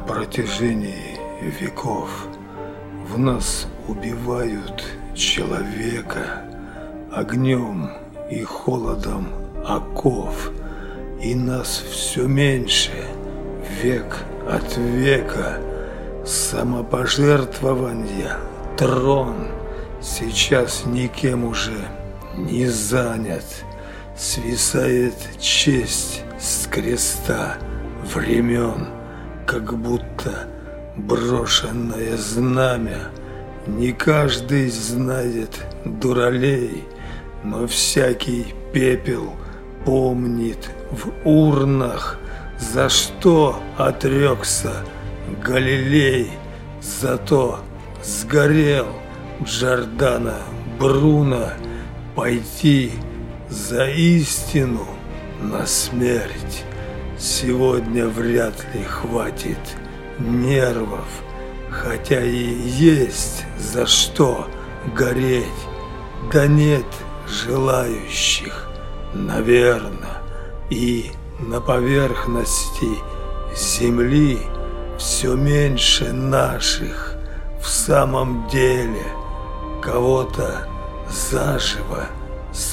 протяжении веков в нас убивают человека огнем и холодом оков, и нас все меньше век от века. Самопожертвования трон сейчас никем уже не занят. Свисает честь с креста времен, как будто брошенное знамя. Не каждый знает дуралей, но всякий пепел помнит в урнах, за что отрекся Галилей. Зато сгорел Джордано Бруно пойти за истину на смерть. Сегодня вряд ли хватит нервов, хотя и есть за что гореть. Да нет желающих, наверно, и на поверхности земли все меньше наших в самом деле. Кого-то заживо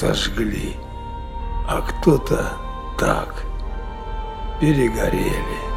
сожгли, а кто-то так перегорели.